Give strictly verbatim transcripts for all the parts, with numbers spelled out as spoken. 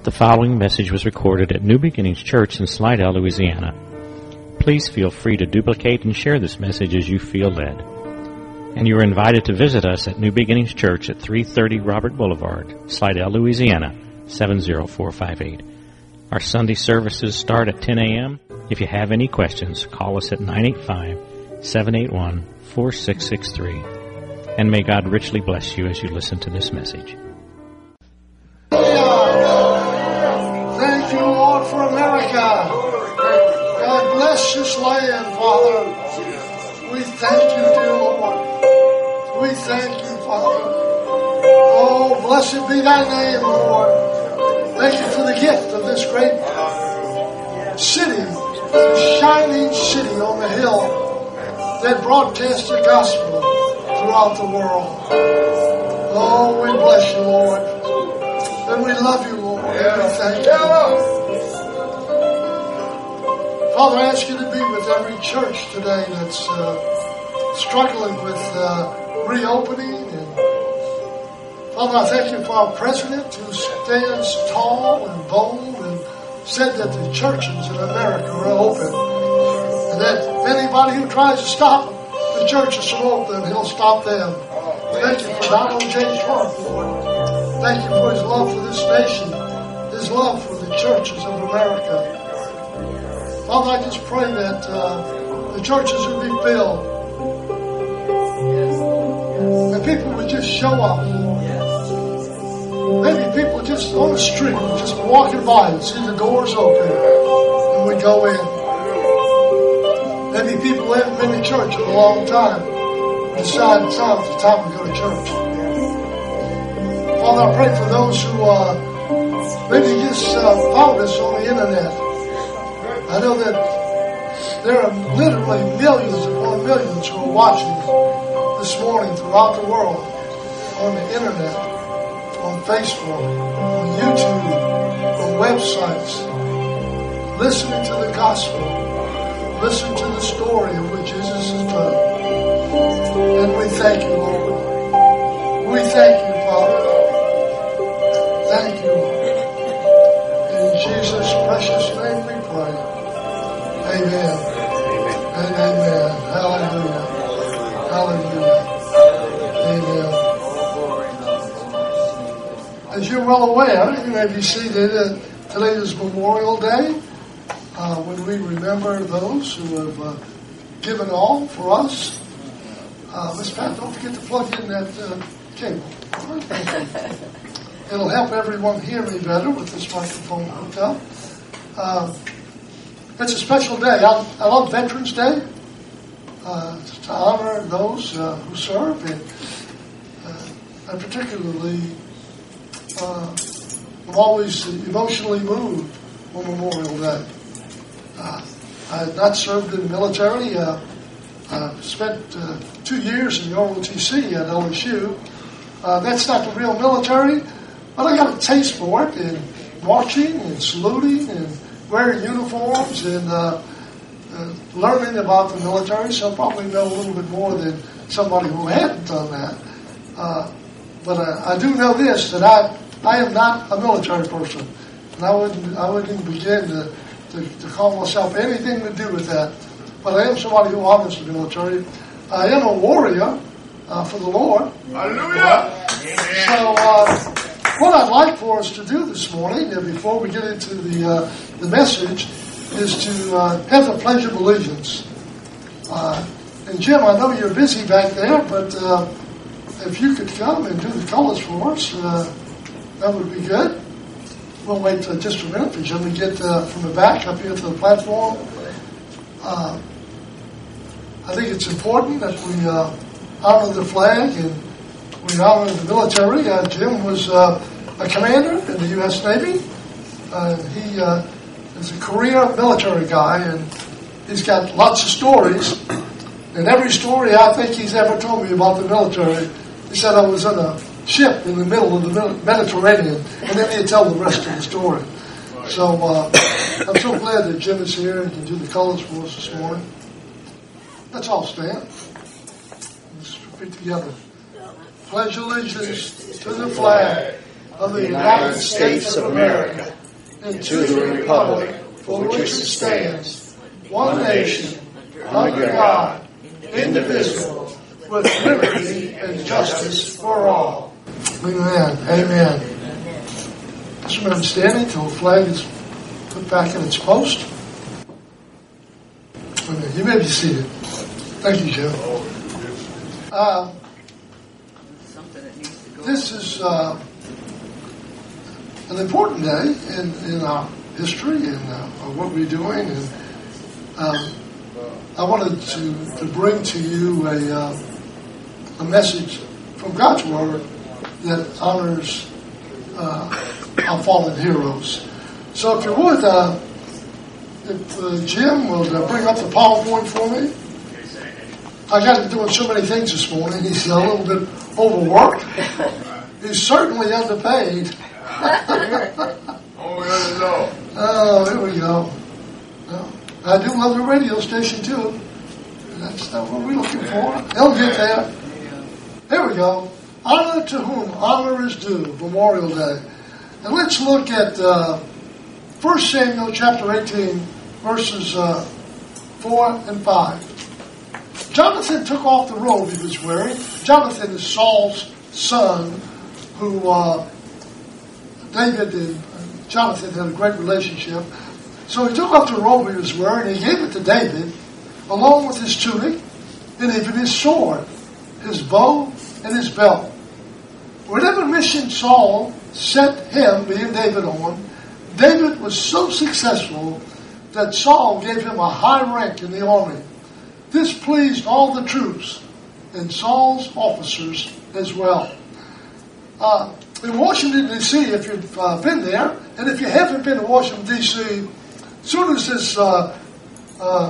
The following message was recorded at New Beginnings Church in Slidell, Louisiana. Please feel free to duplicate and share this message as you feel led. And you are invited to visit us at New Beginnings Church at three thirty Robert Boulevard, Slidell, Louisiana, seven zero four five eight. Our Sunday services start at ten a.m. If you have any questions, call us at nine eight five, seven eight one, four six six three. And may God richly bless you as you listen to this message. Thank you, Lord, for America. God bless this land, Father. We thank you, dear Lord. We thank you, Father. Oh, blessed be thy name, Lord. Thank you for the gift of this great city, shining city on the hill that broadcasts the gospel throughout the world. Oh, we bless you, Lord. And we love you, Lord. And we thank you. Father, I ask you to be with every church today that's uh, struggling with uh, reopening. And Father, I thank you for our president who stands tall and bold and said that the churches in America are open. And that anybody who tries to stop the churches from open, he'll stop them. Thank you for Donald J. Trump, Lord. Thank you for his love for this nation, his love for the churches of America. Father, I just pray that uh, the churches would be filled. And people would just show up, Lord. Maybe people just on the street, just walking by and see the doors open, and we go in. Maybe people haven't been to church in a long time, decide it's time to go to church. Father, I pray for those who uh, maybe just uh, found us on the internet. I know that there are literally millions upon millions who are watching this morning throughout the world on the internet, on Facebook, on YouTube, on websites, listening to the gospel, listening to the story of what Jesus has done. And we thank you, Lord. We thank you, Father. Thank you, Lord. In Jesus' precious name we pray. Amen. And amen. Hallelujah. Hallelujah. Amen. As you're well aware, you may be seated. Uh, today is Memorial Day, uh, when we remember those who have uh, given all for us. Uh, Miss Pat, don't forget to plug in that uh, cable. It'll help everyone hear me better with this microphone hooked up. Uh, it's a special day. I, I love Veterans Day uh, to honor those uh, who serve, and, uh, and particularly uh, I'm always emotionally moved on Memorial Day. Uh, I had not served in the military. Uh, I spent uh, two years in the R O T C at L S U. Uh, that's not the real military, but I got a taste for it, and marching and saluting and wearing uniforms and uh, uh, learning about the military, so I probably know a little bit more than somebody who hadn't done that. Uh, but I, I do know this, that I I am not a military person, and I wouldn't I wouldn't even begin to, to, to call myself anything to do with that. But I am somebody who honors the military. I am a warrior uh, for the Lord. Hallelujah! So uh, what I'd like for us to do this morning, uh, before we get into the uh, the message, is to uh, have the Pledge of Allegiance. Uh, and Jim, I know you're busy back there, but uh, if you could come and do the colors for us, uh, that would be good. We'll wait uh, just a minute for Jim to get uh, from the back up here to the platform. Uh, I think it's important that we uh, honor the flag and we honor the military. Uh, Jim was uh, a commander in the U S Navy. Uh, he uh, is a career military guy, and he's got lots of stories. And every story I think he's ever told me about the military, he said I was on a ship in the middle of the Mediterranean, and then he'd tell the rest of the story. So uh, I'm so glad that Jim is here and can do the colors for us this morning. Let's all stand. Let's repeat together. Pledge allegiance to the flag of the United States of America, and to the republic for which it stands, one nation, under God, indivisible, with liberty and justice for all. Amen. Amen. Just remain standing until the flag is put back in its post. Amen. You may be seated. Thank you, Jim. Uh, this is uh, an important day in, in our history and uh, what we're doing. And um, I wanted to, to bring to you a, uh, a message from God's Word that honors uh, our fallen heroes. So if you would, uh, if uh, Jim would uh, bring up the PowerPoint for me. I got him doing so many things this morning. He's a little bit overworked. He's certainly underpaid. Oh, here we go. Well, I do love the radio station too. That's not what we're looking for. He'll get there. Here we go. Honor to whom honor is due, Memorial Day. And let's look at uh, First Samuel chapter eighteen, verses uh, four and five. Jonathan took off the robe he was wearing. Jonathan is Saul's son, who uh, David and Jonathan had a great relationship. So he took off the robe he was wearing and he gave it to David, along with his tunic, and even his sword, his bow, and his belt. Whatever mission Saul set him, being David, on, David was so successful that Saul gave him a high rank in the army. This pleased all the troops and Saul's officers as well. Uh, in Washington, D C, if you've uh, been there, and if you haven't been to Washington, D C, as soon as this uh, uh,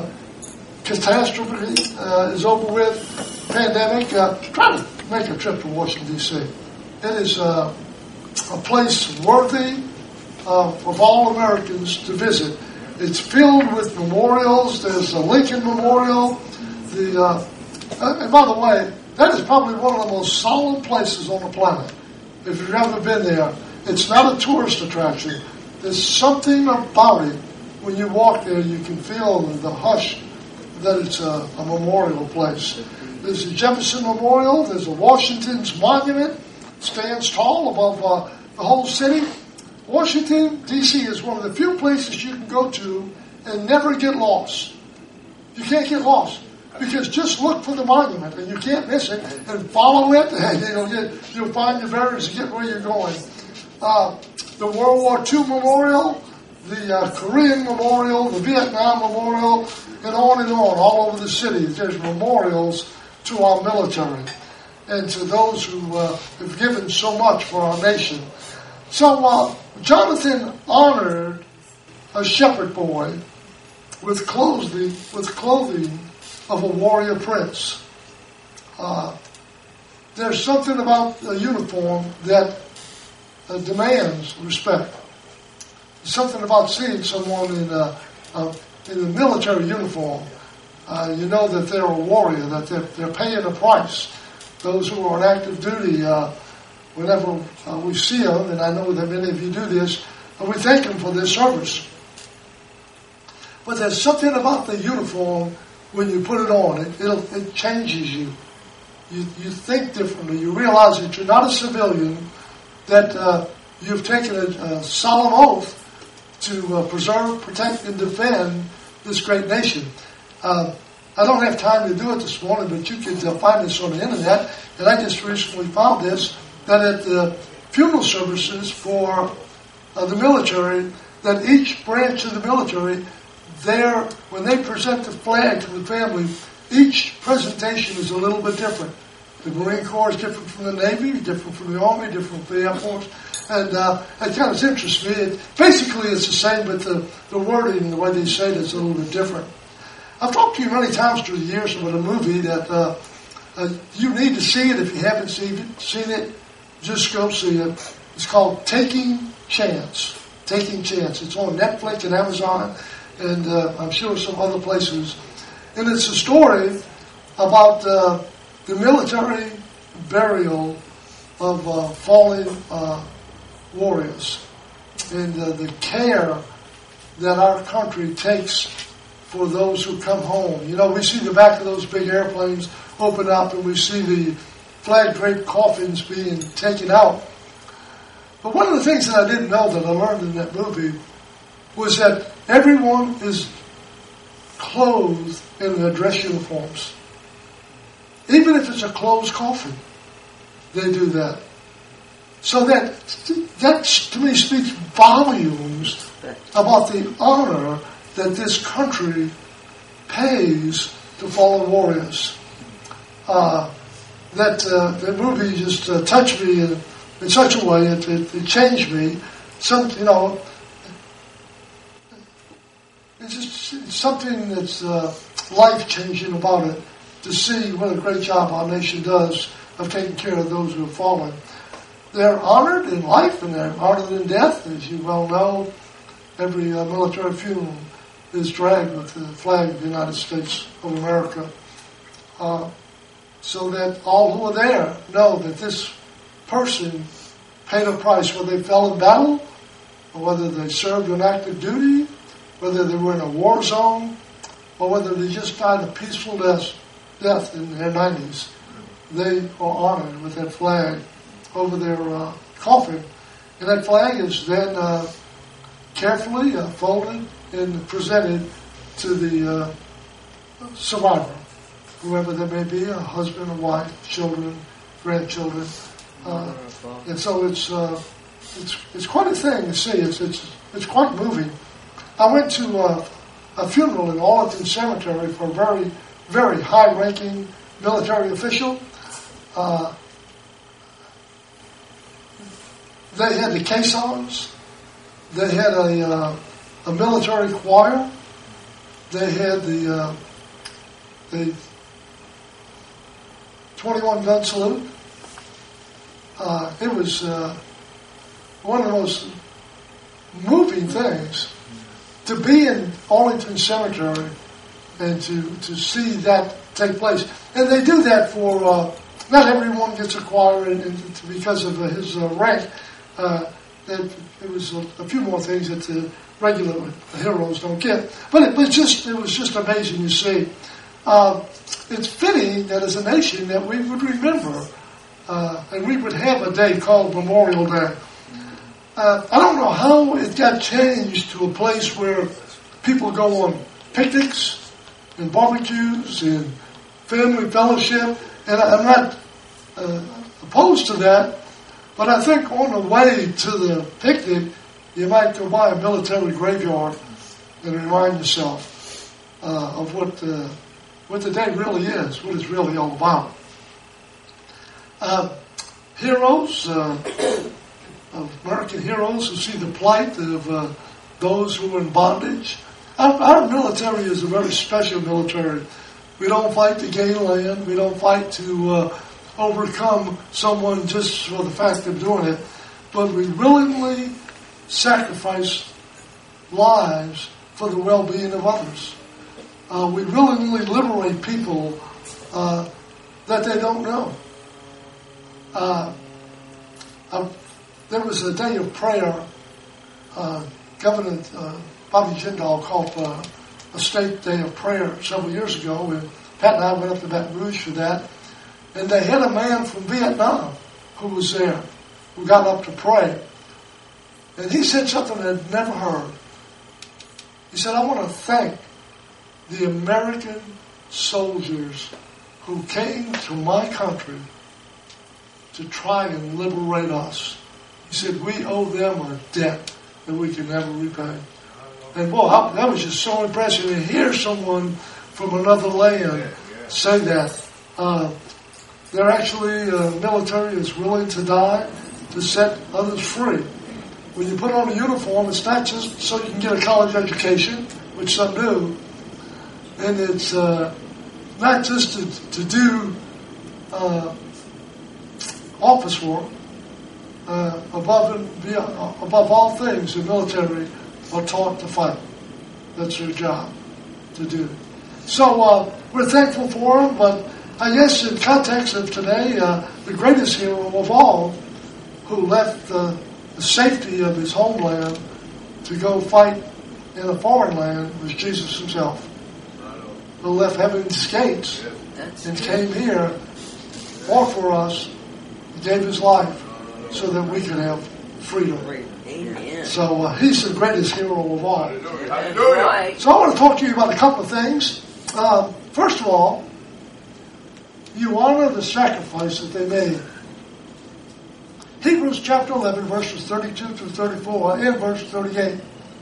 catastrophe uh, is over with, pandemic, uh, try to make a trip to Washington, D C. It is uh, a place worthy uh, of all Americans to visit. It's filled with memorials. There's a Lincoln Memorial. The uh, and by the way, that is probably one of the most solemn places on the planet. If you've ever been there, it's not a tourist attraction. There's something about it. When you walk there, you can feel the hush that it's a, a memorial place. There's a Jefferson Memorial. There's a Washington's Monument. It stands tall above uh, the whole city. Washington, D C is one of the few places you can go to and never get lost. You can't get lost. Because just look for the monument and you can't miss it, and follow it, and you'll, get, you'll find your bearings to get where you're going. Uh, the World War Two Memorial, the uh, Korean Memorial, the Vietnam Memorial, and on and on, all over the city. There's memorials to our military and to those who uh, have given so much for our nation. So uh, Jonathan honored a shepherd boy with clothing, with clothing of a warrior prince. Uh, there's something about a uniform that uh, demands respect. There's something about seeing someone in a, a, in a military uniform. Uh, you know that they're a warrior, that they're, they're paying a price. Those who are on active duty, uh, whenever uh, we see them, and I know that many of you do this, and we thank them for their service. But there's something about the uniform. When you put it on, it it'll, it changes you. You you think differently. You realize that you're not a civilian, that uh, you've taken a, a solemn oath to uh, preserve, protect, and defend this great nation. Uh, I don't have time to do it this morning, but you can uh, find this on the internet. And I just recently found this, that at the funeral services for uh, the military, that each branch of the military, there, when they present the flag to the family, each presentation is a little bit different. The Marine Corps is different from the Navy, different from the Army, different from the Air Force. And uh, it kind of interests me. It, basically, it's the same, but the, the wording and the way they say it is a little bit different. I've talked to you many times through the years about a movie that uh, uh, you need to see it. If you haven't seen it, seen it, just go see it. It's called Taking Chance. Taking Chance. It's on Netflix and Amazon, and uh, I'm sure some other places. And it's a story about uh, the military burial of uh, fallen uh, warriors and uh, the care that our country takes for those who come home. You know, we see the back of those big airplanes open up and we see the flag-draped coffins being taken out. But one of the things that I didn't know that I learned in that movie was that everyone is clothed in their dress uniforms. Even if it's a closed coffin, they do that. So that, that to me speaks volumes about the honor that this country pays to fallen warriors. Uh, that uh, the movie just uh, touched me in, in such a way, it, it, it changed me. Some, you know, it's just it's something that's uh, life-changing about it, to see what a great job our nation does of taking care of those who have fallen. They're honored in life and they're honored in death. As you well know, every uh, military funeral is dragged with the flag of the United States of America. Uh, so that all who are there know that this person paid a price, whether they fell in battle, or whether they served an active duty, whether they were in a war zone, or whether they just died a peaceful death, death in their nineties. They are honored with that flag over their uh, coffin. And that flag is then uh, carefully uh, folded and presented to the uh, survivor, whoever there may be, a husband, a wife, children, grandchildren. Uh, and so it's, uh, it's it's quite a thing to see. It's it's it's quite moving. I went to uh, a funeral in Arlington Cemetery for a very, very high-ranking military official. Uh, they had the caissons. They had a, uh, a military choir. They had the uh, the twenty-one gun salute. Uh, it was uh, one of the most moving things to be in Arlington Cemetery and to, to see that take place. And they do that for, uh, not everyone gets a choir and, and because of uh, his uh, rank. Uh, that it was a, a few more things that the regular heroes don't get. But it was just, it was just amazing to see. Uh, it's fitting that as a nation that we would remember uh, and we would have a day called Memorial Day. Uh, I don't know how it got changed to a place where people go on picnics and barbecues and family fellowship, and I, I'm not uh, opposed to that, but I think on the way to the picnic, you might go by a military graveyard and remind yourself uh, of what uh, what the day really is, what it's really all about. Uh, heroes, uh, of American heroes who see the plight of uh, those who are in bondage. Our, our military is a very special military. We don't fight to gain land. We don't fight to uh, overcome someone just for the fact of doing it. But we willingly sacrifice lives for the well-being of others. Uh, we willingly liberate people uh, that they don't know. Uh, uh, there was a day of prayer. Uh, Governor uh, Bobby Jindal called uh, a state day of prayer several years ago, and Pat and I went up to Baton Rouge for that. And they had a man from Vietnam who was there, who got up to pray. And he said something I'd never heard. He said, I want to thank the American soldiers who came to my country to try and liberate us. He said, we owe them a debt that we can never repay. And boy, that was just so impressive to hear someone from another land say that. Uh, they're actually, uh, military is willing to die to set others free. When you put on a uniform, it's not just so you can get a college education, which some do, and it's uh, not just to, to do uh, office work. Uh, above and beyond, above all things, the military are taught to fight. That's their job to do. So uh, we're thankful for them, but I guess in context of today, uh, the greatest hero of all, who left uh, the safety of his homeland to go fight in a foreign land was Jesus himself, who left heaven's gates and came here, fought for us, gave his life so that we could have freedom. Amen. So uh, he's the greatest hero of all. That's right. So I want to talk to you about a couple of things. Uh, first of all, you honor the sacrifice that they made. Hebrews chapter eleven, verses thirty-two through thirty-four, and verse thirty-eight.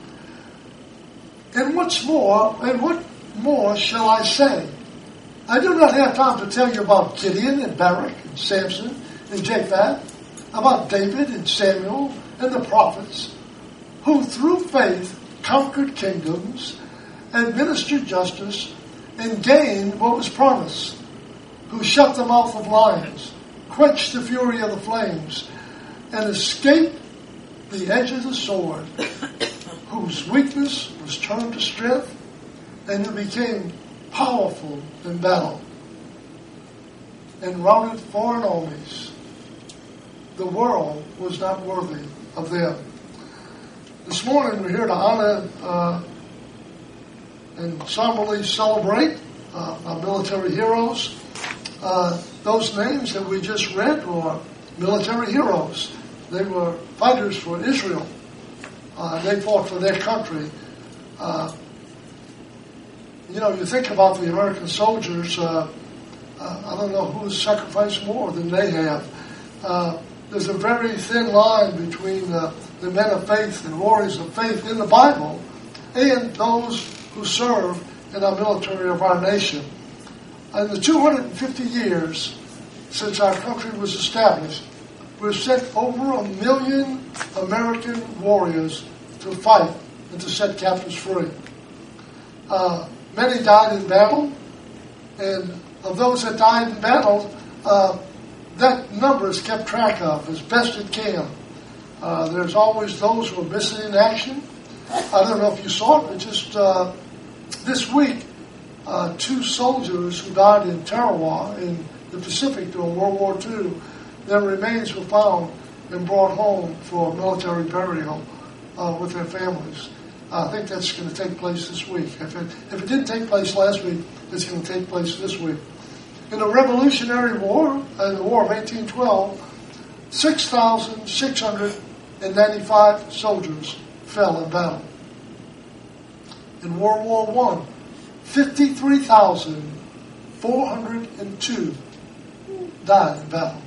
And what's more, and what more shall I say? I do not have time to tell you about Gideon and Barak and Samson and Jephthah, about David and Samuel and the prophets, who through faith conquered kingdoms, administered justice, and gained what was promised, who shut the mouth of lions, quenched the fury of the flames, and escaped the edge of the sword, whose weakness was turned to strength, and who became powerful in battle, and routed foreign armies. The world was not worthy of them. This morning we're here to honor uh, and solemnly celebrate uh, our military heroes. Uh, those names that we just read were military heroes. They were fighters for Israel. Uh, they fought for their country. Uh, you know, you think about the American soldiers, uh, uh, I don't know who has sacrificed more than they have. Uh, there's a very thin line between uh, the men of faith and warriors of faith in the Bible and those who serve in our military of our nation. In the two hundred fifty years since our country was established, we've sent over a million American warriors to fight and to set captives free. Uh, many died in battle, and of those that died in battle, uh, that number is kept track of as best it can. Uh, there's always those who are missing in action. I don't know if you saw it, but just uh, this week, uh, two soldiers who died in Tarawa in the Pacific during World War Two, their remains were found and brought home for military burial uh, with their families. I think that's going to take place this week. If it, if it didn't take place last week, it's going to take place this week. In the Revolutionary War, in the War of eighteen twelve, six thousand six hundred ninety-five soldiers fell in battle. In World War One, fifty-three thousand four hundred two died in battle.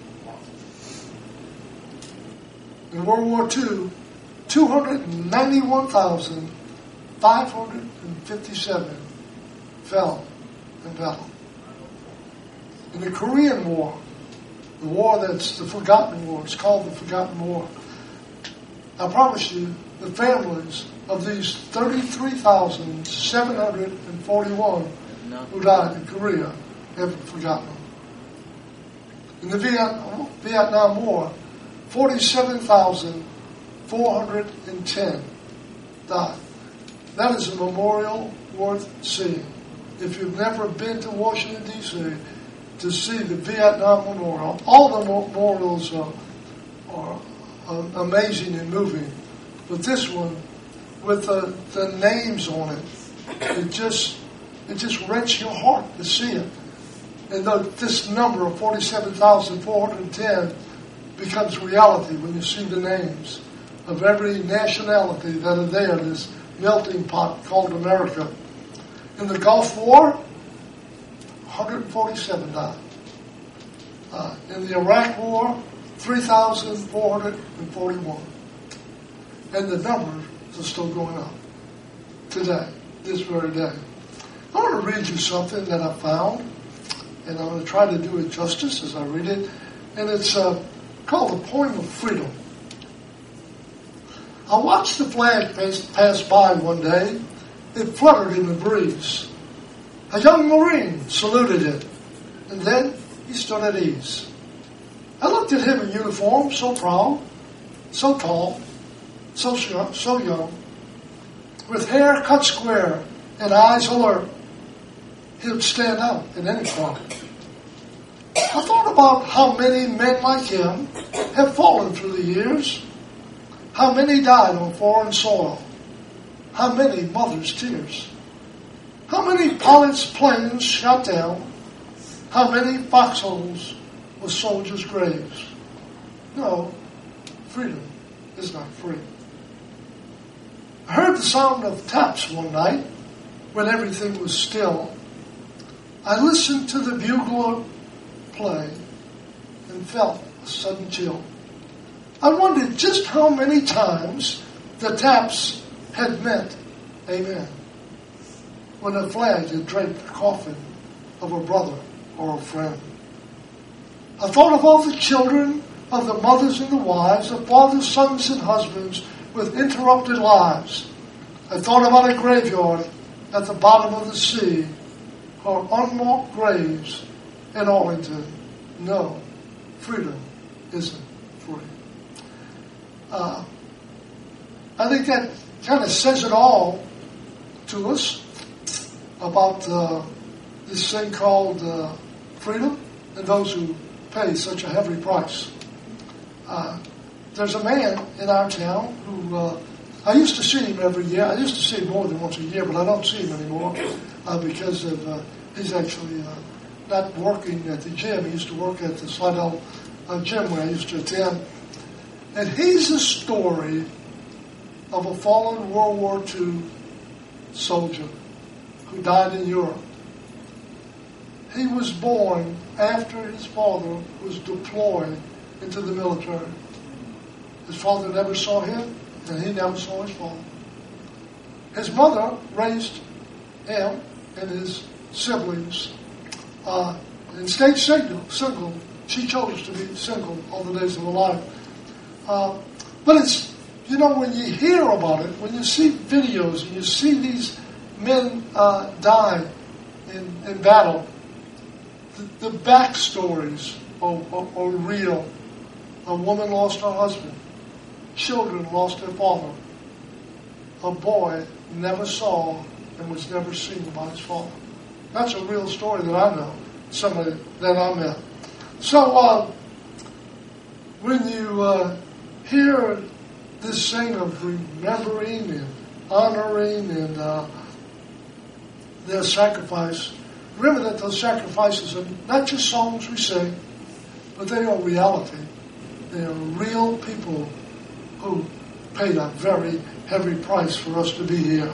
In World War Two, two hundred ninety-one thousand five hundred fifty-seven fell in battle. In the Korean War, the war that's the forgotten war, it's called the Forgotten War, I promise you, the families of these thirty-three thousand seven hundred forty-one who died in Korea haven't forgotten them. In the Vietnam, Vietnam War, forty-seven thousand four hundred ten died. That is a memorial worth seeing. If you've never been to Washington, D C, to see the Vietnam Memorial, all the memorials are, are, are amazing and moving. But this one, with the, the names on it, it just it just rents your heart to see it. And the, this number of forty-seven thousand four hundred ten becomes reality when you see the names of every nationality that are there in this melting pot called America. In the Gulf War, one hundred forty-seven died. Uh, in the Iraq War, three thousand four hundred forty-one. And the numbers are still going up today, this very day. I want to read you something that I found, and I'm going to try to do it justice as I read it. And it's uh, called The Poem of Freedom. I watched the flag pass, pass by one day. It fluttered in the breeze. A young Marine saluted it, and then he stood at ease. I looked at him in uniform, so proud, so tall, so young, so young, with hair cut square and eyes alert. He would stand out in any crowd. I thought about how many men like him have fallen through the years, How many died on foreign soil? How many mothers' tears? How many pilots' planes shot down? How many foxholes with soldiers' graves? No, freedom is not free. I heard the sound of taps one night when everything was still. I listened to the bugler play and felt a sudden chill. I wondered just how many times the taps had meant amen when a flag had draped the coffin of a brother or a friend. I thought of all the children, of the mothers and the wives, of fathers, sons, and husbands with interrupted lives. I thought about a graveyard at the bottom of the sea, or unmarked graves in Arlington. No, freedom isn't free. Uh, I think that kind of says it all to us about uh, this thing called uh, freedom and those who pay such a heavy price. Uh, there's a man in our town who, uh, I used to see him every year. I used to see him more than once a year, but I don't see him anymore uh, because of uh, he's actually uh, not working at the gym. He used to work at the Slidell uh, gym where I used to attend. And he's a story of a fallen World War Two soldier who died in Europe. He was born after his father was deployed into the military. His father never saw him, and he never saw his father. His mother raised him and his siblings uh, and stayed single, single. She chose to be single all the days of her life. Uh, but it's, you know, when you hear about it, when you see videos and you see these men uh, die in, in battle, the, the backstories are, are, are real. A woman lost her husband. Children lost their father. A boy never saw and was never seen by his father. That's a real story that I know, somebody that I met. So uh, when you uh, hear this thing of remembering and honoring and uh, their sacrifice, remember that those sacrifices are not just songs we sing, but they are reality. They are real people who paid a very heavy price for us to be here.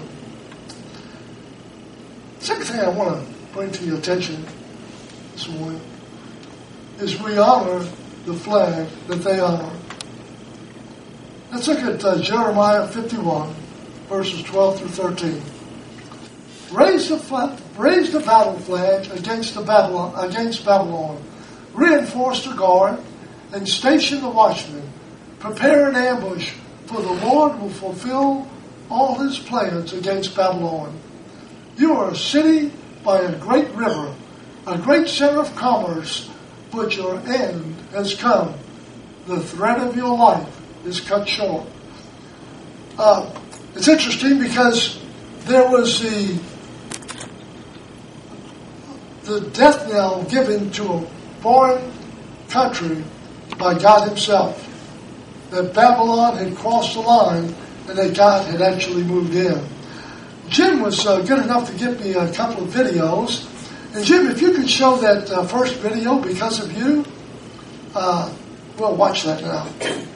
Second thing I want to bring to your attention this morning is we honor the flag that they honor. Let's look at uh, Jeremiah fifty-one, verses twelve through thirteen. Raise the flag, raise the battle flag against the Babylon, against Babylon. Reinforce the guard and station the watchmen. Prepare an ambush, for the Lord will fulfill all his plans against Babylon. You are a city by a great river, a great center of commerce, but your end has come. The thread of your life is cut short. Uh, it's interesting because there was the the death knell given to a foreign country by God himself. That Babylon had crossed the line and that God had actually moved in. Jim was uh, good enough to give me a couple of videos. And Jim, if you could show that uh, first video, Because of You, uh, we'll watch that now.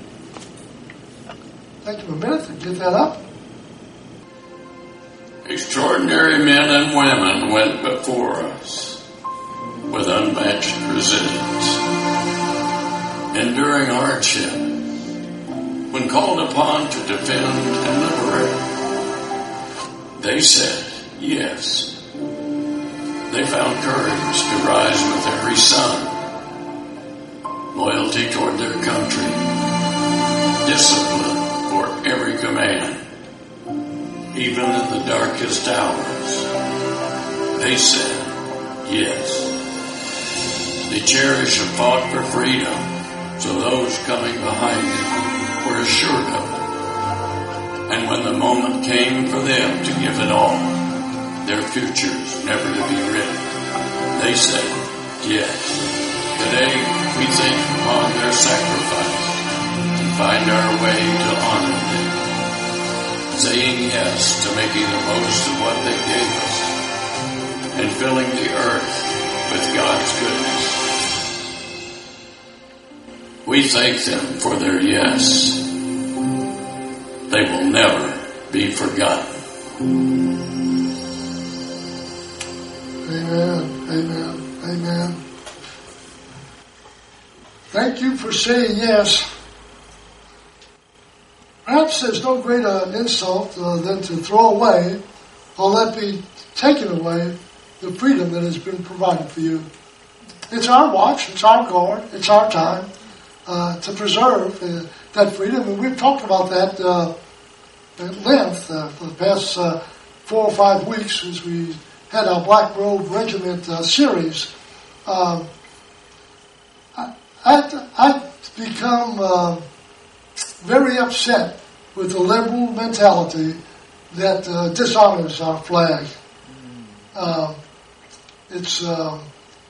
Take you a minute to get that up. Extraordinary men and women went before us with unmatched resilience, enduring hardship when called upon to defend and liberate. They said yes. They found courage to rise with every sun, loyalty toward their country, discipline for every command. Even in the darkest hours, they said yes. They cherished and fought for freedom, so those coming behind them were assured of it. And when the moment came for them to give it all, their futures never to be written, they said yes. Today we think upon their sacrifice and find our way to honor saying yes to making the most of what they gave us, and filling the earth with God's goodness. We thank them for their yes. They will never be forgotten. Amen, amen, amen. Thank you for saying yes. Perhaps there's no greater insult uh, than to throw away or let be taken away the freedom that has been provided for you. It's our watch, it's our guard, it's our time uh, to preserve uh, that freedom. And we've talked about that uh, at length uh, for the past uh, four or five weeks as we had our Black Robe Regiment uh, series. Um, I, I've, I've become uh, very upset with the liberal mentality that uh, dishonors our flag. Uh, it's uh,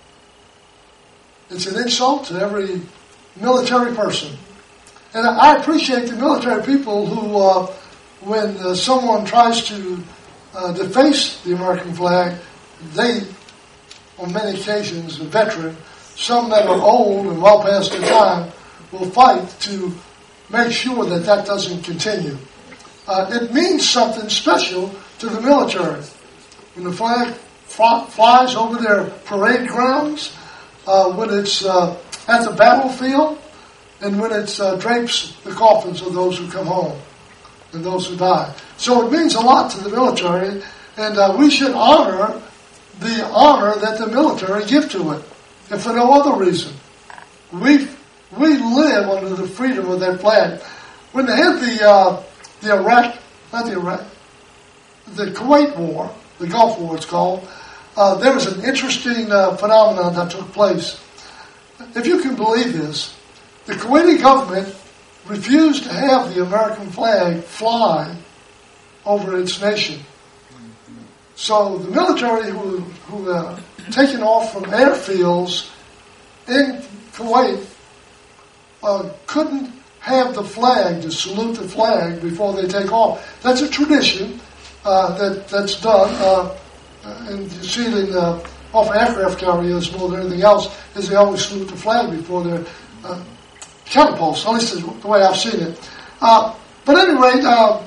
it's an insult to every military person. And I appreciate the military people who, uh, when uh, someone tries to uh, deface the American flag, they, on many occasions, a veteran, some that are old and well past their time, will fight to make sure that that doesn't continue. Uh, it means something special to the military. When the flag f- flies over their parade grounds, uh, when it's uh, at the battlefield, and when it uh, drapes the coffins of those who come home and those who die. So it means a lot to the military, and uh, we should honor the honor that the military give to it, if for no other reason. We we live under the freedom of that flag. When they had the uh, the Iraq, not the Iraq, the Kuwait War, the Gulf War it's called, uh, there was an interesting uh, phenomenon that took place. If you can believe this, the Kuwaiti government refused to have the American flag fly over its nation. So the military who who uh, taken off from airfields in Kuwait uh, couldn't have the flag, to salute the flag before they take off. That's a tradition uh, that that's done, uh, and you see it in uh, off aircraft carriers more than anything else, is they always salute the flag before they're uh, catapults. At least is the way I've seen it. Uh, but at any rate, uh,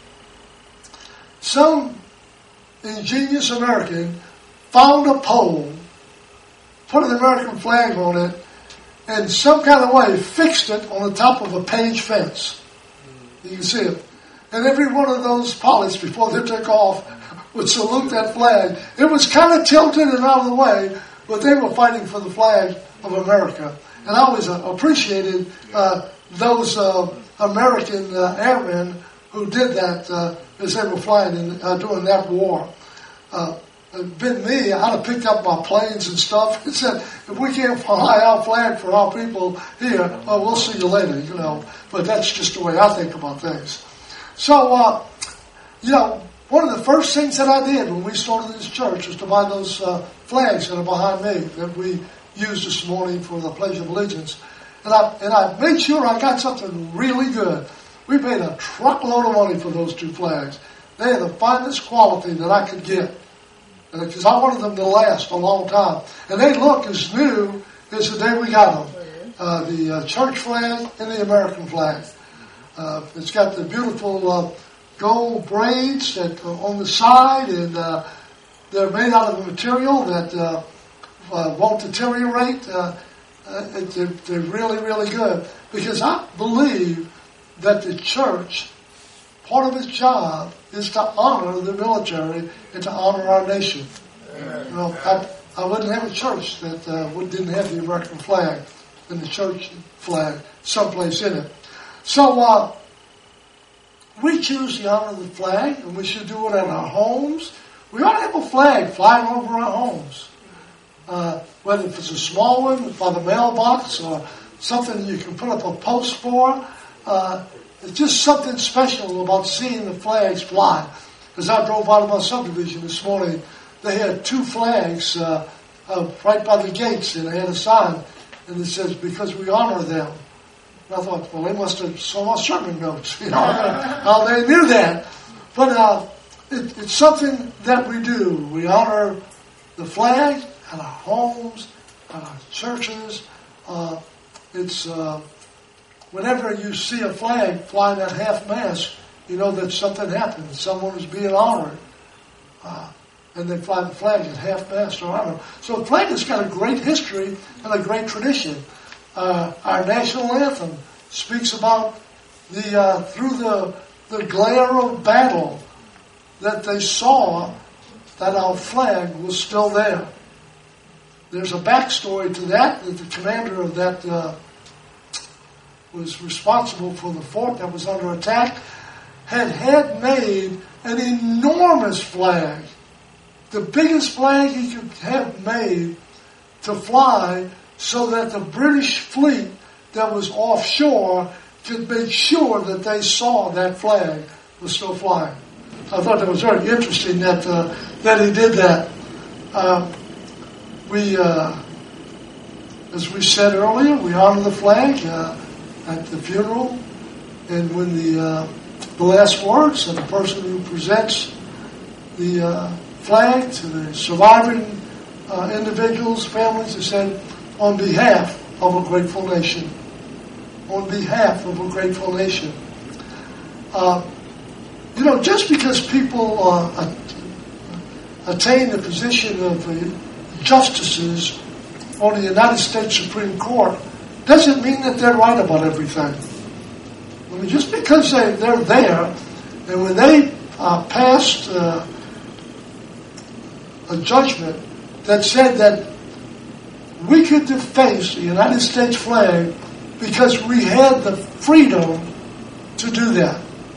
some ingenious American found a pole, put an American flag on it, and some kind of way fixed it on the top of a Page fence. You can see it. And every one of those pilots, before they took off, would salute that flag. It was kind of tilted and out of the way, but they were fighting for the flag of America. And I always uh, appreciated uh, those uh, American uh, airmen who did that uh, as they were flying in, uh, during that war. Uh, It'd been me, I'd have picked up my planes and stuff and said, if we can't fly our flag for our people here, oh, we'll see you later, you know. But that's just the way I think about things. So, uh, you know, one of the first things that I did when we started this church was to buy those uh, flags that are behind me that we used this morning for the Pledge of Allegiance. And I, and I made sure I got something really good. We paid a truckload of money for those two flags. They are the finest quality that I could get, because I wanted them to last a long time. And they look as new as the day we got them. Uh, the uh, church flag and the American flag. Uh, it's got the beautiful uh, gold braids that are on the side, and uh, they're made out of a material that uh, uh, won't deteriorate. Uh, uh, they're, they're really, really good. Because I believe that the church, part of its job is to honor the military and to honor our nation. You know, I, I wouldn't have a church that uh, didn't have the American flag and the church flag someplace in it. So uh, we choose to honor the flag, and we should do it at our homes. We ought to have a flag flying over our homes. Uh, whether if it's a small one by the mailbox or something you can put up a post for. Uh, It's just something special about seeing the flags fly. As I drove out of my subdivision this morning, they had two flags uh, uh, right by the gates, and they had a sign, and it says, because we honor them. And I thought, well, they must have saw my sermon notes. You know, how they knew that. But uh, it, it's something that we do. We honor the flag at our homes, at our churches. Uh, it's uh, whenever you see a flag flying at half-mast, you know that something happened. Someone is being honored. Uh, and they fly the flag at half-mast or honor. So the flag has got a great history and a great tradition. Uh, our national anthem speaks about the uh, through the the glare of battle that they saw that our flag was still there. There's a backstory to that, that the commander of that uh, was responsible for the fort that was under attack, had had made an enormous flag, the biggest flag he could have made to fly so that the British fleet that was offshore could make sure that they saw that flag was still flying. I thought that was very interesting that uh, that he did that. Uh, we, uh, as we said earlier, we honor the flag uh, at the funeral, and when the uh, the last words of the person who presents the uh, flag to the surviving uh, individuals, families, they said, "On behalf of a grateful nation." On behalf of a grateful nation. Uh, you know, just because people uh, attain the position of uh, justices on the United States Supreme Court doesn't mean that they're right about everything. I mean, just because they, they're there, and when they uh, passed uh, a judgment that said that we could deface the United States flag because we had the freedom to do that.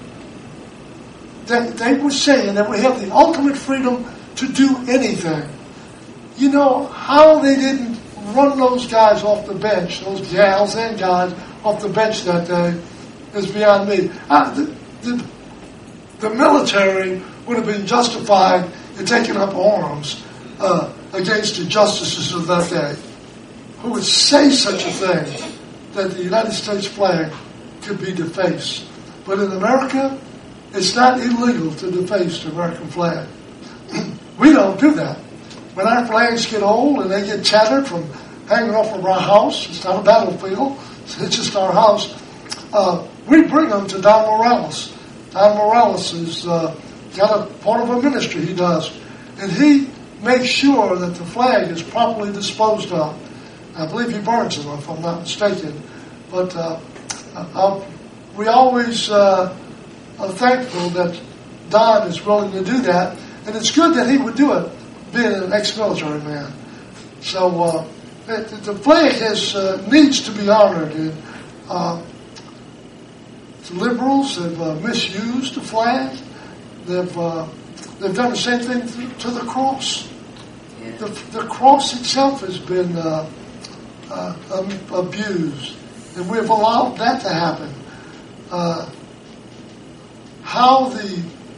They, they were saying that we have the ultimate freedom to do anything. You know, how they didn't run those guys off the bench, those gals and guys off the bench that day, is beyond me. Uh, the, the, the military would have been justified in taking up arms uh, against the justices of that day, who would say such a thing, that the United States flag could be defaced. But in America, it's not illegal to deface the American flag. We don't do that. When our flags get old and they get tattered from hanging off of our house, it's not a battlefield, it's just our house, uh, we bring them to Don Morales. Don Morales has uh, got a part of a ministry he does, and he makes sure that the flag is properly disposed of. I believe he burns them, if I'm not mistaken. But uh, uh, we always uh, are thankful that Don is willing to do that. And it's good that he would do it, being an ex-military man. So uh, it, the flag has, uh, needs to be honored. And, uh, the liberals have uh, misused the flag. They've, uh, they've done the same thing to the cross. The, the cross itself has been... Uh, Uh, um, abused, and we've allowed that to happen. Uh, how the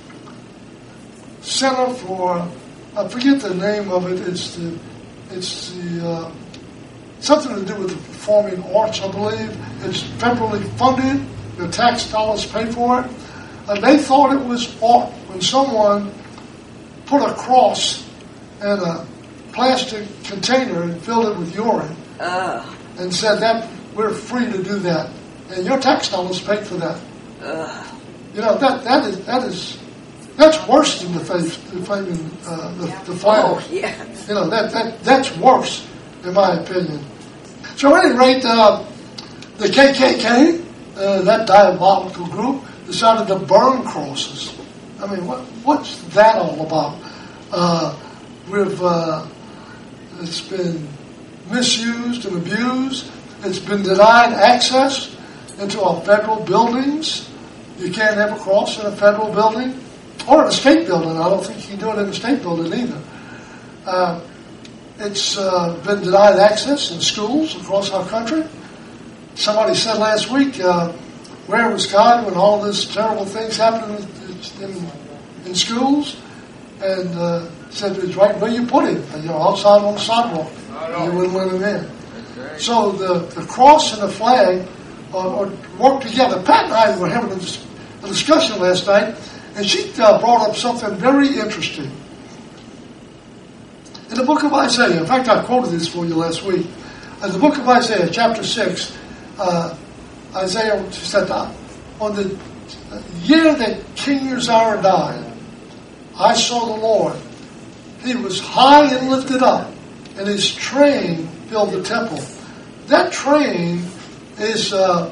Center for, I forget the name of it, it's the, it's the, uh, something to do with the performing arts, I believe. It's federally funded, the tax dollars pay for it. And they thought it was art when someone put a cross in a plastic container and filled it with urine. Uh, and said that we're free to do that, and your tax dollars paid for that. uh, You know that that is that is that's worse than the faith, the flaming, uh, the, the flag. oh, yeah. You know that that that's worse, in my opinion. So at any rate, uh, the K K K, uh, that diabolical group, decided to burn crosses. I mean, what what's that all about? Uh, we've uh, it's been misused and abused. It's been denied access into our federal buildings. You can't have a cross in a federal building or in a state building. I don't think you can do it in a state building either. Uh, it's uh, been denied access in schools across our country. Somebody said last week, uh, where was God when all these terrible things happened in, in, in schools? And uh, said it's right where you put him, you know, outside on the sidewalk. You wouldn't let him in. So the, the cross and the flag uh, work together. Pat and I were having a, dis- a discussion last night, And she uh, brought up something very interesting. In the book of Isaiah, in fact, I quoted this for you last week. In the book of Isaiah, chapter six, uh, Isaiah said, on the year that King Uzziah died, I saw the Lord. He was high and lifted up, and his train filled the temple. That train is uh,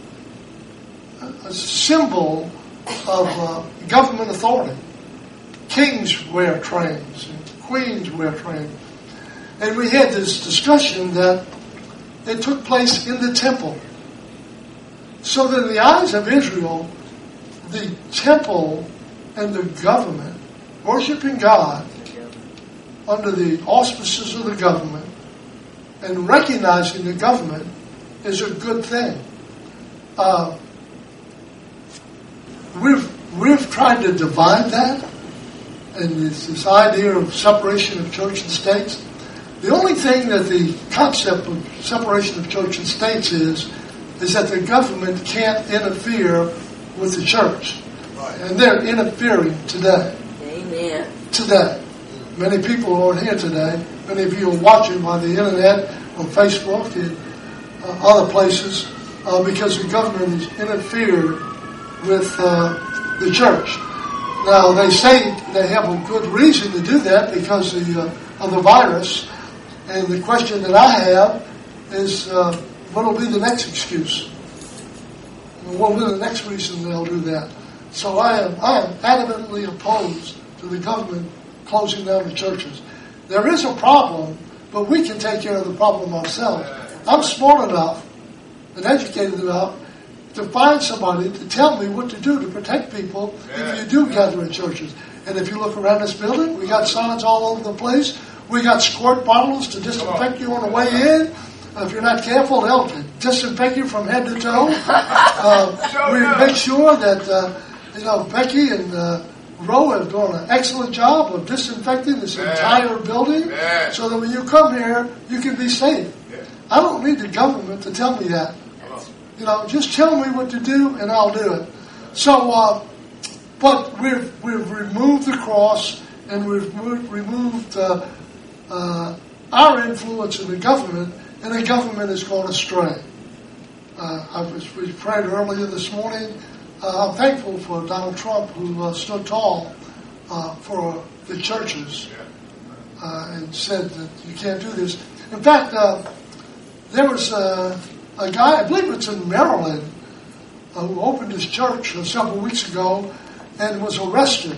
a symbol of uh, government authority. Kings wear trains, and queens wear trains. And we had this discussion that it took place in the temple. So that in the eyes of Israel, the temple and the government, worshiping God under the auspices of the government and recognizing the government is a good thing. Uh, we've, we've tried to divide that, and this, this idea of separation of church and states. The only thing that the concept of separation of church and states is, is that the government can't interfere with the church. Right. And they're interfering today. Amen. Today. Many people aren't here today. Many of you are watching by the internet, on Facebook, and uh, other places, uh, because the government has interfered with uh, the church. Now, they say they have a good reason to do that because of the, uh, of the virus. And the question that I have is, uh, what will be the next excuse? What will be the next reason they'll do that? So I am, I am adamantly opposed to the government closing down the churches. There is a problem, but we can take care of the problem ourselves. I'm smart enough and educated enough to find somebody to tell me what to do to protect people if you do gather in churches. And if you look around this building, we got signs all over the place. We got squirt bottles to disinfect you on the way in. If you're not careful, they'll disinfect you from head to toe. Uh, we make sure that, uh, you know, Becky and uh, Roe have done an excellent job of disinfecting this yeah. entire building yeah. so that when you come here, you can be safe. Yeah. I don't need the government to tell me that. You know, just tell me what to do and I'll do it. So, uh, but we've, we've removed the cross and we've removed uh, uh, our influence in the government, and the government has gone astray. Uh, I was, we prayed earlier this morning. Uh, I'm thankful for Donald Trump, who uh, stood tall uh, for the churches uh, and said that you can't do this. In fact, uh, there was a, a guy, I believe it's in Maryland, uh, who opened his church uh, several weeks ago and was arrested.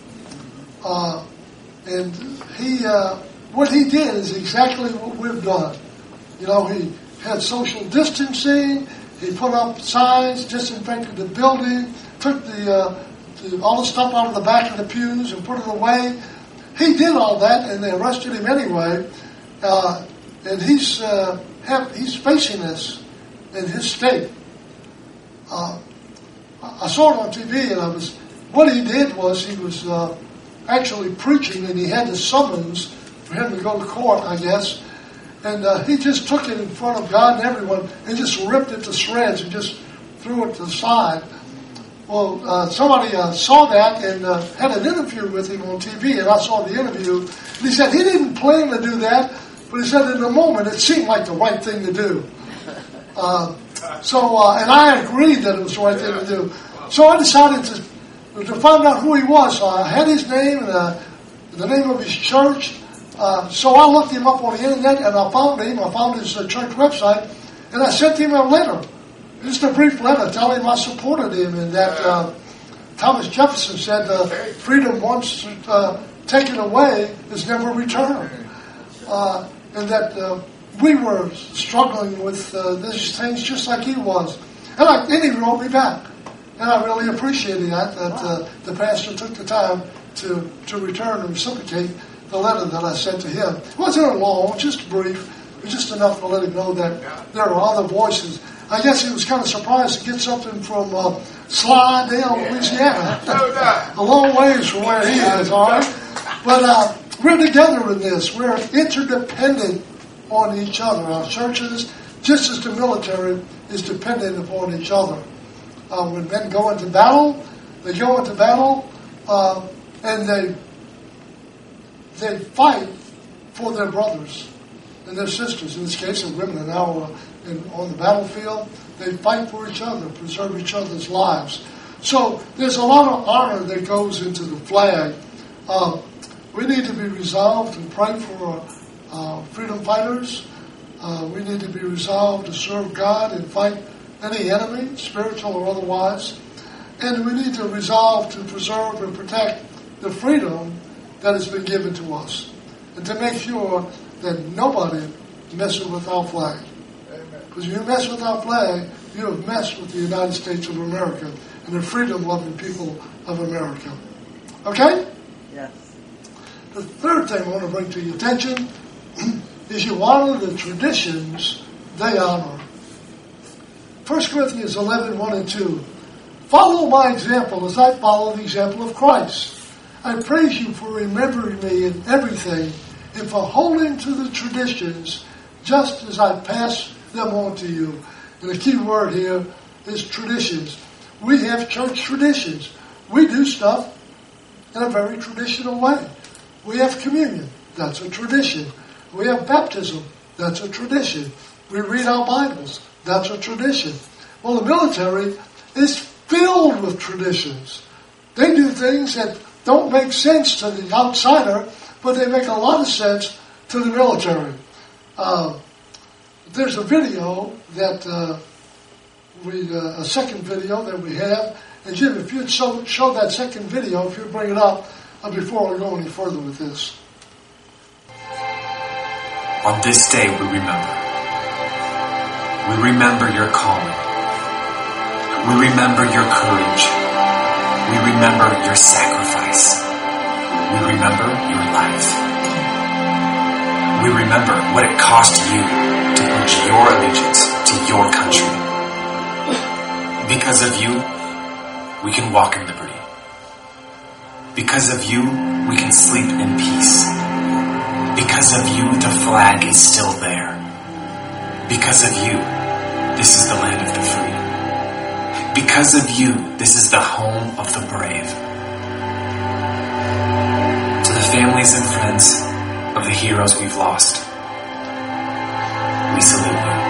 Uh, and he, uh, what he did is exactly what we've done. You know, he had social distancing. He put up signs, disinfected the building, took the, uh, the all the stuff out of the back of the pews and put it away. He did all that, and they arrested him anyway. Uh, and he's uh, have, he's facing this in his state. Uh, I saw it on T V, and I was what he did was he was uh, actually preaching, and he had the summons for him to go to court, I guess. And uh, he just took it in front of God and everyone and just ripped it to shreds and just threw it to the side. Well, uh, somebody uh, saw that and uh, had an interview with him on T V, and I saw the interview. And he said he didn't plan to do that, but he said in the moment it seemed like the right thing to do. Uh, so, uh, and I agreed that it was the right thing to do. So I decided to to find out who he was. So I had his name and uh, the name of his church. Uh, so I looked him up on the internet, and I found him. I found his uh, church website, and I sent him a letter, just a brief letter telling him I supported him, and that uh, Thomas Jefferson said, uh, "Freedom once uh, taken away is never returned," uh, and that uh, we were struggling with uh, these things just like he was. And, I, and he wrote me back, and I really appreciated that that uh, the pastor took the time to to return and reciprocate the letter that I sent to him. It wasn't long, just brief, but just enough to let him know that there are other voices. I guess he was kind of surprised to get something from uh, Slidell, Louisiana. A long ways from where he is, all right? But uh, we're together in this. We're interdependent on each other. Our churches, just as the military, is dependent upon each other. Uh, when men go into battle, they go into battle uh, and they they fight for their brothers and their sisters. In this case, the women are now uh, in, on the battlefield. They fight for each other, preserve each other's lives. So there's a lot of honor that goes into the flag. Uh, we need to be resolved to pray for uh, freedom fighters. Uh, we need to be resolved to serve God and fight any enemy, spiritual or otherwise. And we need to resolve to preserve and protect the freedom that has been given to us. And to make sure that nobody messes with our flag. Because if you mess with our flag, you have messed with the United States of America and the freedom-loving people of America. Okay? Yes. The third thing I want to bring to your attention is you honor the traditions they honor. First Corinthians eleven, one and two. Follow my example as I follow the example of Christ. I praise you for remembering me in everything and for holding to the traditions just as I pass them on to you. And the key word here is traditions. We have church traditions. We do stuff in a very traditional way. We have communion. That's a tradition. We have baptism. That's a tradition. We read our Bibles. That's a tradition. Well, the military is filled with traditions. They do things that don't make sense to the outsider, but they make a lot of sense to the military. Uh, there's a video that uh, we, uh, a second video that we have. And Jim, if you'd show, show that second video, if you'd bring it up uh, before I go any further with this. On this day we remember. We remember your calling. We remember your courage. We remember your sacrifice. We remember your life. We remember what it cost you to pledge your allegiance to your country. Because of you, we can walk in liberty. Because of you, we can sleep in peace. Because of you, the flag is still there. Because of you, this is the land of the free. Because of you, this is the home of the brave. To the families and friends of the heroes we've lost, we salute you.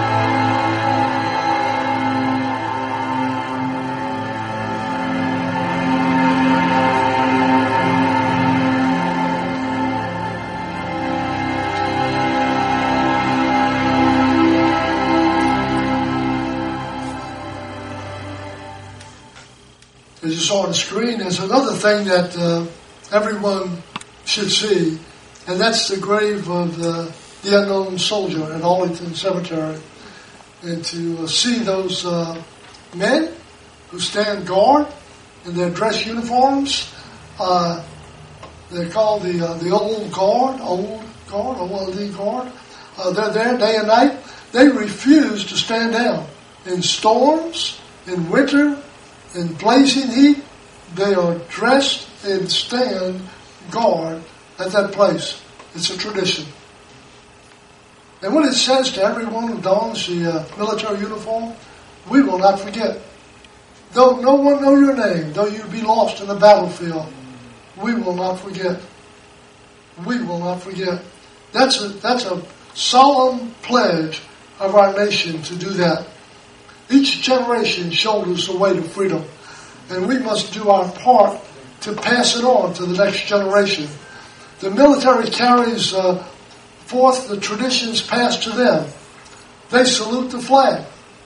As you saw on the screen, there's another thing that uh, everyone should see, and that's the grave of uh, the unknown soldier at Arlington Cemetery. And to uh, see those uh, men who stand guard in their dress uniforms, uh, they're called the uh, the old guard, old guard, old guard. Uh, they're there day and night. They refuse to stand down in storms, in winter, in blazing heat. They are dressed and stand guard at that place. It's a tradition. And what it says to everyone who dons the uh, military uniform, we will not forget. Though no one know your name, though you be lost in the battlefield, we will not forget. We will not forget. That's a, that's a solemn pledge of our nation to do that. Each generation shoulders the weight of freedom, and we must do our part to pass it on to the next generation. The military carries uh, forth the traditions passed to them. They salute the flag.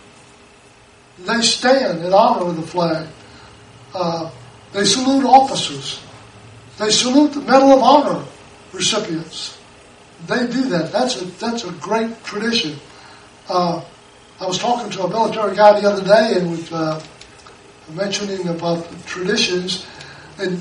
They stand in honor of the flag. Uh, they salute officers. They salute the Medal of Honor recipients. They do that. That's a that's a great tradition. Uh, I was talking to a military guy the other day and was uh, mentioning about the traditions, and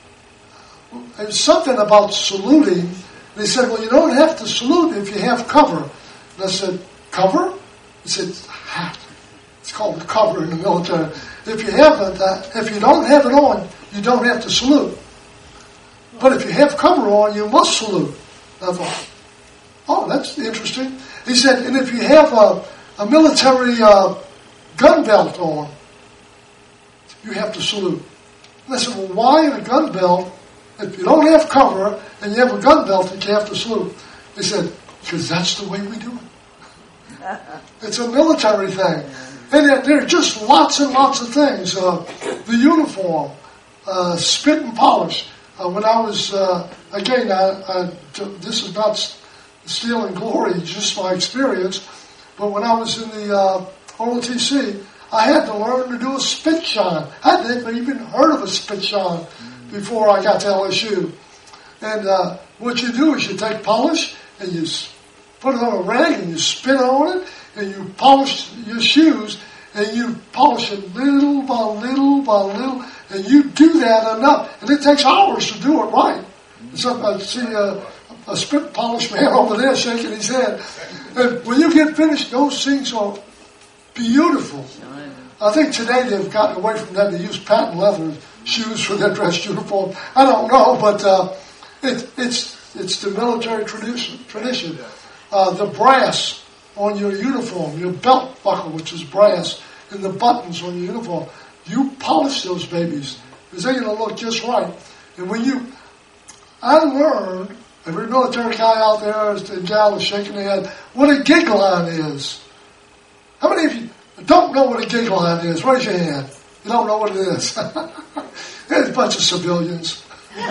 it was something about saluting. And he said, well, you don't have to salute if you have cover. And I said, cover? He said, hat. It's called a cover in the military. If you have that, if you don't have it on, you don't have to salute. But if you have cover on, you must salute. And I thought, oh, that's interesting. He said, and if you have a, a military uh, gun belt on, you have to salute. And I said, well, why in a gun belt, if you don't have cover and you have a gun belt, that you have to salute? They said, because that's the way we do it. It's a military thing. And there, there are just lots and lots of things. Uh, the uniform, uh, spit and polish. Uh, when I was, uh, again, I, I, this is not stealing glory, just my experience, but when I was in the uh, O T C, I had to learn to do a spit shine. I hadn't even heard of a spit shine before I got to L S U. And uh, what you do is you take polish and you put it on a rag and you spit on it and you polish your shoes and you polish it little by little by little, and you do that enough. And it takes hours to do it right. So I see a, a spit polish man over there shaking his head. And when you get finished, those things are beautiful. I think today they've gotten away from that. They use patent leather shoes for their dress uniform. I don't know, but uh, it, it's it's the military tradition. Tradition. Uh, the brass on your uniform, your belt buckle, which is brass, and the buttons on your uniform, you polish those babies because they're going to look just right. And when you, I learned, every military guy out there and gal is shaking their head, what a gig line is. How many of you don't know what a gig line is? Raise your hand. You don't know what it is. There's a bunch of civilians.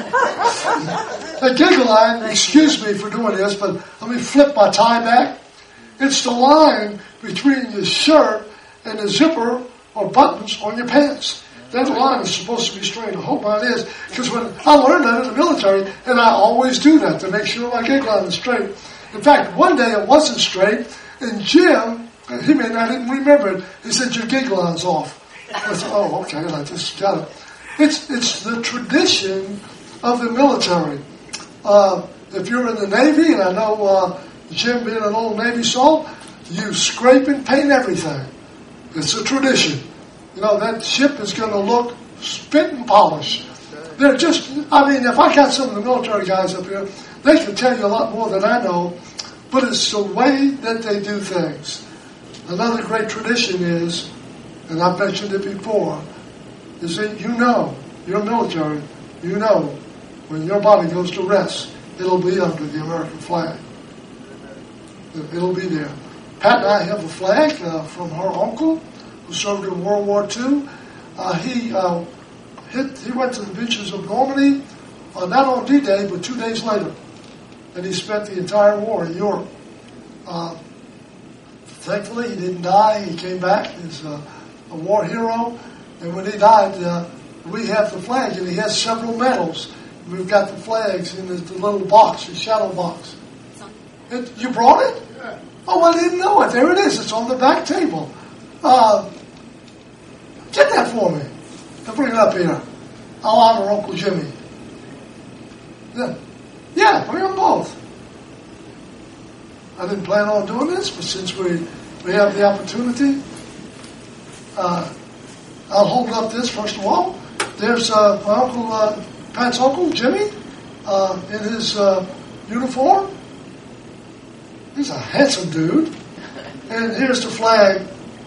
A gig line, excuse me for doing this, but let me flip my tie back. It's the line between your shirt and the zipper or buttons on your pants. That line is supposed to be straight. I hope mine is, because when I learned that in the military, and I always do that to make sure my gig line is straight. In fact, one day it wasn't straight, and Jim, he may not even remember it, he said, your gig line's off. I said, oh, okay, I just got it. It's, it's the tradition of the military. Uh, if you're in the Navy, and I know uh, Jim being an old Navy salt, you scrape and paint everything. It's a tradition. You know, that ship is going to look spit and polish. They're just, I mean, if I got some of the military guys up here, they can tell you a lot more than I know, but it's the way that they do things. Another great tradition is, and I've mentioned it before, is that you know, you're military, you know, when your body goes to rest, it'll be under the American flag. It'll be there. Pat and I have a flag uh, from her uncle, who served in World War Two. Uh, he uh, hit. He went to the beaches of Normandy, uh, not on D-Day, but two days later, and he spent the entire war in Europe. Uh, thankfully, he didn't die. He came back. He's uh, a war hero, and when he died, uh, we have the flag, and he has several medals. We've got the flags in the, the little box, the shadow box. It, you brought it? Yeah. Oh, I didn't know it. There it is. It's on the back table. Uh, get that for me. And bring it up here. I'll honor Uncle Jimmy. Yeah, yeah, bring them both. I didn't plan on doing this, but since we, we have the opportunity, uh, I'll hold up this first of all. There's uh, my uncle, uh, Pat's uncle, Jimmy, uh, in his uh, uniform. He's a handsome dude. And here's the flag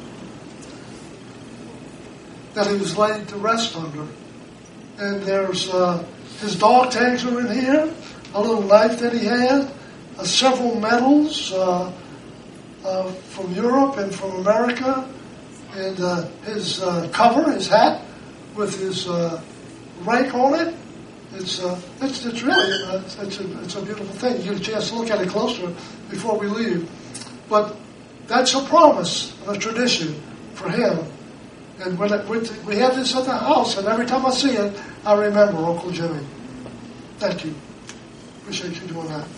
that he was laid to rest under. And there's uh, his dog tags are in here, a little knife that he had, uh, several medals uh, uh, from Europe and from America, and uh, his uh, cover, his hat, with his uh, rank on it. It's uh, it's, it's really uh, it's a it's a beautiful thing. You get a chance to look at it closer before we leave, but that's a promise and a tradition for him. And when it, we have this at the house, and every time I see it, I remember Uncle Jimmy. Thank you. Appreciate you doing that.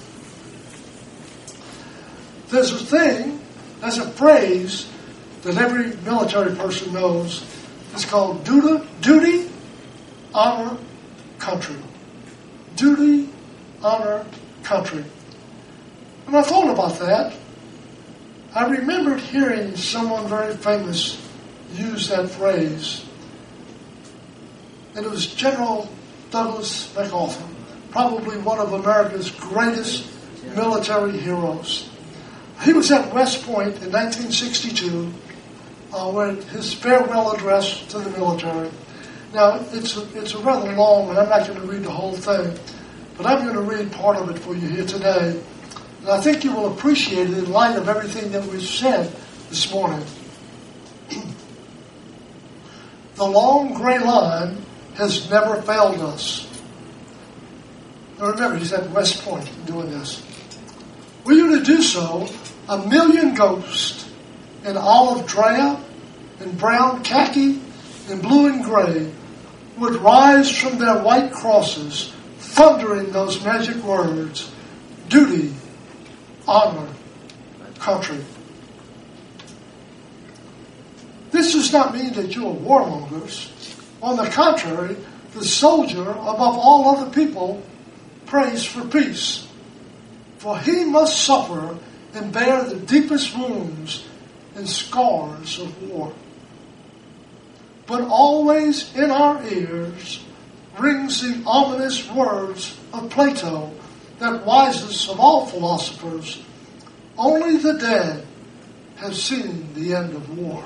There's a thing, there's a phrase that every military person knows. It's called duty, duty, honor, country. Duty, honor, country. When I thought about that, I remembered hearing someone very famous use that phrase. And it was General Douglas MacArthur, probably one of America's greatest military heroes. He was at West Point in nineteen sixty-two, uh, when his farewell address to the military. Now, it's a, it's a rather long, and I'm not going to read the whole thing, but I'm going to read part of it for you here today. And I think you will appreciate it in light of everything that we've said this morning. The long gray line has never failed us. Now remember, he's at West Point doing this. Were you to do so, a million ghosts in olive drab, in brown khaki, in blue and gray would rise from their white crosses, thundering those magic words, duty, honor, country. This does not mean that you are warmongers. On the contrary, the soldier, above all other people, prays for peace. For he must suffer and bear the deepest wounds and scars of war. But always in our ears rings the ominous words of Plato, that wisest of all philosophers, only the dead have seen the end of war.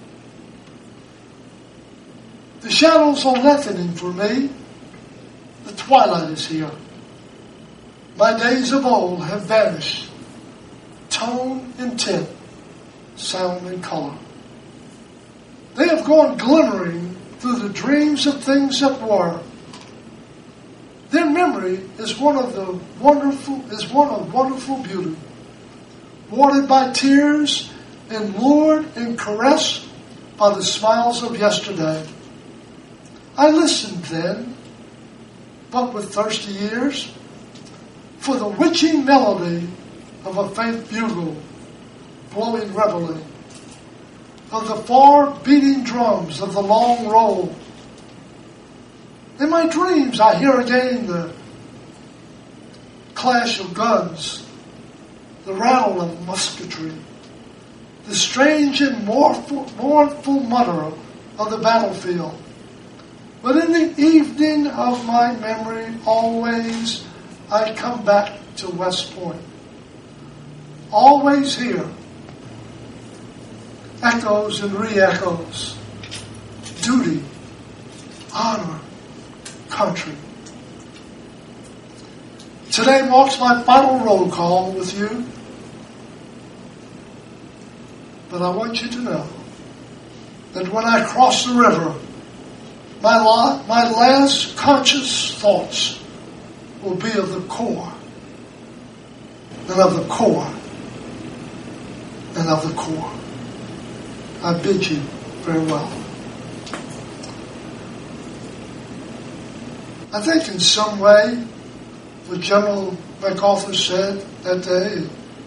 The shadows are lengthening for me. The twilight is here. My days of old have vanished. Tone and tint, sound and color. They have gone glimmering through the dreams of things that were. Their memory is one of the wonderful is one of wonderful beauty, watered by tears and lured and caressed by the smiles of yesterday. I listened then, but with thirsty ears, for the witching melody of a faint bugle blowing reveille, of the far beating drums of the long roll. In my dreams I hear again the clash of guns, the rattle of musketry, the strange and mournful, mournful mutter of the battlefield. But in the evening of my memory, always I come back to West Point. Always here. Echoes and re-echoes. Duty, honor, country. Today marks my final roll call with you. But I want you to know that when I cross the river, my, la- my last conscious thoughts will be of the Corps, and of the Corps, and of the Corps. I bid you farewell. I think in some way what General MacArthur said that day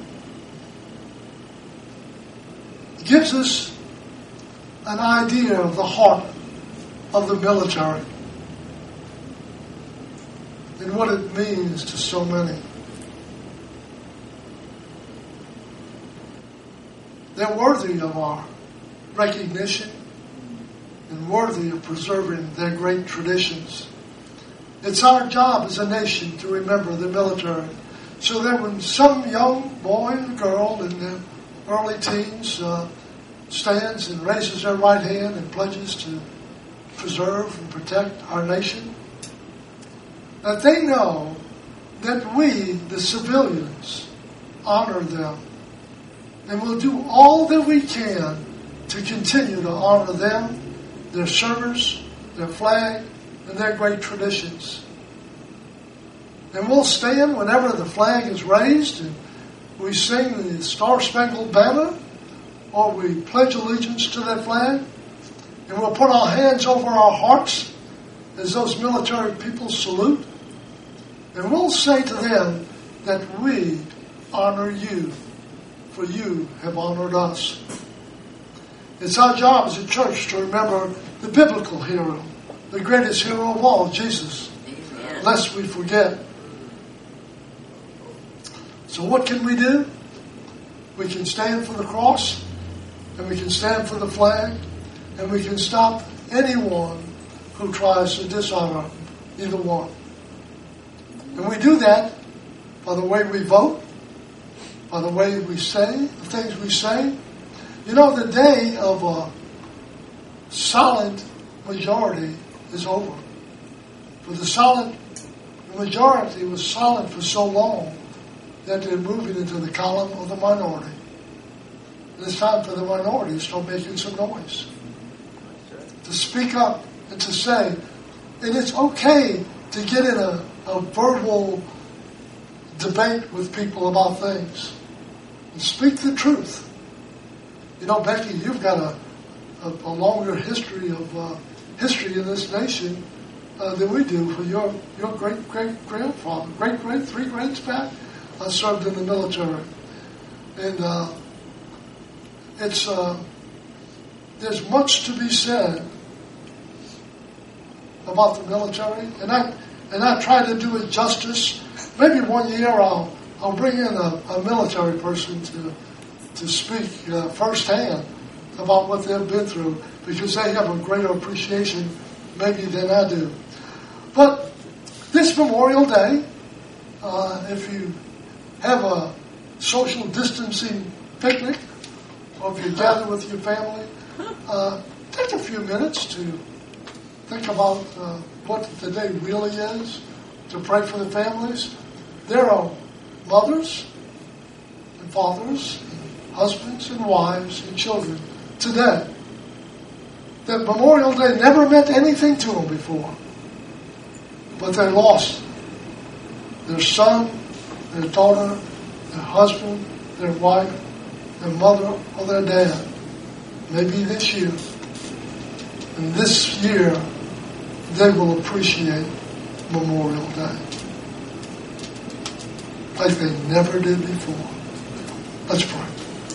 gives us an idea of the heart of the military and what it means to so many. They're worthy of our recognition and worthy of preserving their great traditions. It's our job as a nation to remember the military, so that when some young boy or girl in their early teens uh, stands and raises their right hand and pledges to preserve and protect our nation, that they know that we, the civilians, honor them and will do all that we can to continue to honor them, their service, their flag, and their great traditions. And we'll stand whenever the flag is raised and we sing the Star-Spangled Banner or we pledge allegiance to that flag, and we'll put our hands over our hearts as those military people salute, and we'll say to them that we honor you, for you have honored us. It's our job as a church to remember the biblical hero, the greatest hero of all, Jesus, Amen. lest we forget. So what can we do? We can stand for the cross, and we can stand for the flag, and we can stop anyone who tries to dishonor either one. And we do that by the way we vote, by the way we say, the things we say. You know, the day of a solid majority is over. For the silent, the majority was silent for so long that they're moving into the column of the minority. And it's time for the minority to start making some noise. To speak up and to say, and it's okay to get in a, a verbal debate with people about things. And speak the truth. You know, Becky, you've got a, a, a longer history of uh, history in this nation uh, than we do. For your your great great grandfather, great great three greats back, uh, served in the military, and uh, it's uh, there's much to be said about the military, and I and I try to do it justice. Maybe one year I'll I'll bring in a, a military person to to speak uh, firsthand about what they've been through, because they have a greater appreciation maybe than I do. But this Memorial Day, uh, if you have a social distancing picnic, or if you gather with your family, uh, take a few minutes to think about uh, what the day really is, to pray for the families. There are mothers and fathers, and husbands and wives and children today that Memorial Day never meant anything to them before, but they lost their son, their daughter, their husband, their wife, their mother, or their dad. Maybe this year. And this year, they will appreciate Memorial Day like they never did before. Let's pray.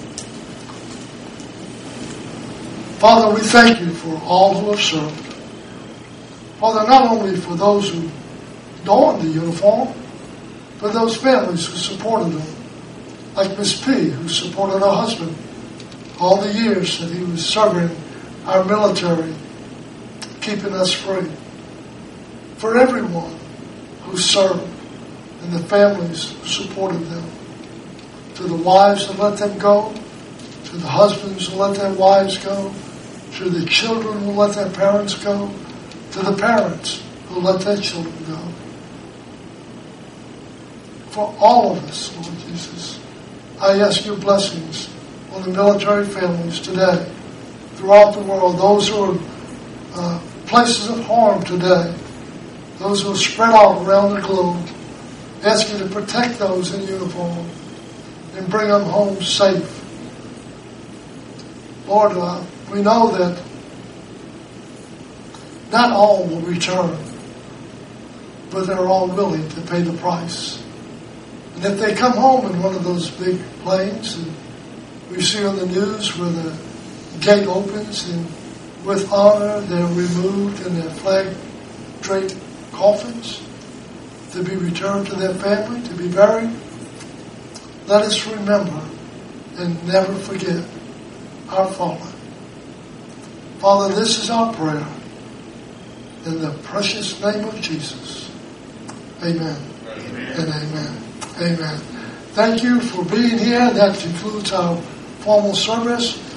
Father, we thank you for all who have served. Father, not only for those who donned the uniform, but those families who supported them, like Miss P, who supported her husband all the years that he was serving our military, keeping us free. For everyone who served and the families who supported them. To the wives who let them go, to the husbands who let their wives go, to the children who let their parents go, to the parents who let their children go. For all of us, Lord Jesus, I ask your blessings on the military families today, throughout the world, those who are uh, places of harm today, those who are spread out around the globe. Ask you to protect those in uniform and bring them home safe. Lord, uh, we know that not all will return, but they're all willing to pay the price. And if they come home in one of those big planes, and we see on the news where the gate opens and with honor they're removed in their flag-draped coffins to be returned to their family, to be buried, let us remember and never forget our fallen. Father, this is our prayer. In the precious name of Jesus. Amen. Amen. And amen. Amen. Thank you for being here. That concludes our formal service.